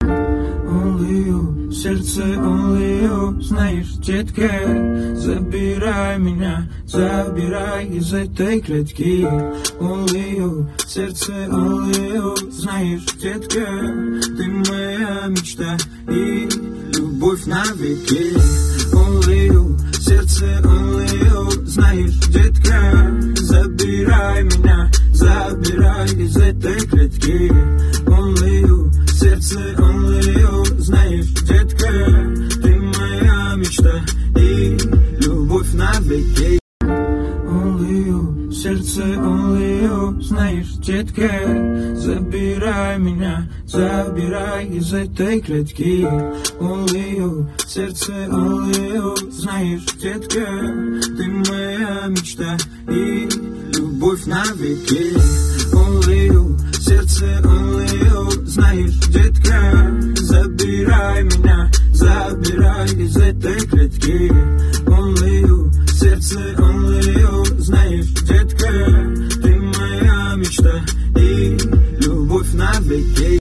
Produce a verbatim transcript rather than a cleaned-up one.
Only you, сердце only you, знаешь, детка, забирай меня, забирай из этой клетки. Only you, сердце only you, знаешь, детка, ты моя мечта и любовь навеки. Only you, сердце only you, знаешь, детка, забирай меня, забирай из этой клетки. Only you, сердце only you, знаешь, детка, ты моя мечта и любовь навеки. Only you, сердце only you, знаешь, детка, забирай меня, забирай из этой клетки. Only you, сердце only you, знаешь, детка, ты моя мечта и любовь навеки. Only you, сердце only you, знаешь, детка, забирай меня, забирай из этой клетки.